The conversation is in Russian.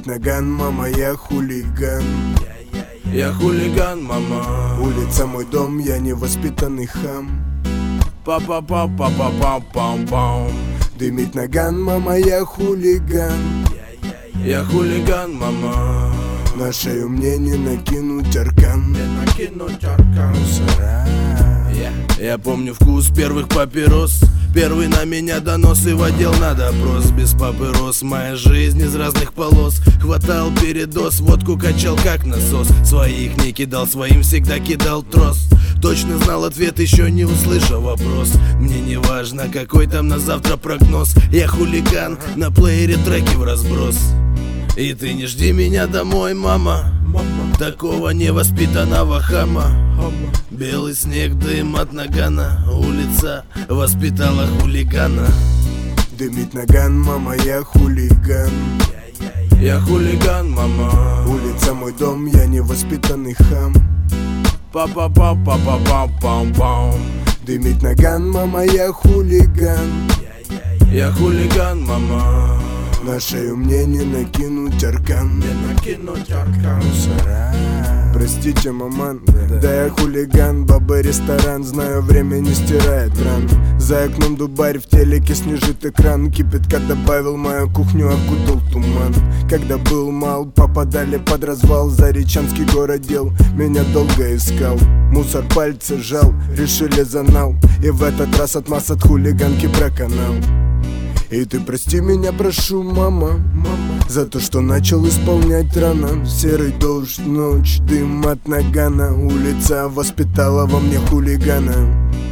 Дымит наган, мама, я хулиган. Я хулиган, мама. Улица мой дом, я невоспитанный хам. Па-па-па-па-па-пам-пам. Дымит наган, мама, я хулиган. Я хулиган, мама. На шею мне не накинуть аркан. Мусора. Я помню вкус первых папирос. Первый на меня донос и в отдел на допрос. Без папирос моя жизнь из разных полос. Хватал передоз, водку качал как насос. Своих не кидал, своим всегда кидал трос. Точно знал ответ, еще не услышав вопрос. Мне не важно, какой там на завтра прогноз. Я хулиган, на плеере треки в разброс. И ты не жди меня домой, мама. Такого невоспитанного хама. Белый снег, дым от нагана. Улица воспитала хулигана. Дымит наган, мама, я хулиган. Я хулиган, мама. Улица мой дом, я невоспитанный хам. Па-па-па-па-па-пам-пам. Дымит наган, мама, я хулиган. Я хулиган, мама. На шею мне не накинуть аркан. Мусора. Простите, маман, да я хулиган. Баба ресторан, знаю, время не стирает ран. За окном дубарь, в телеке снижит экран. Кипятка добавил, мою кухню окутал туман. Когда был мал, попадали под развал. Заречанский город дел, меня долго искал. Мусор пальцы жал, решили занал. И в этот раз отмаз от хулиганки проканал. И ты прости меня, прошу, мама, за то, что начал исполнять рано. Серый дождь, ночь, дым от нагана. Улица воспитала во мне хулигана.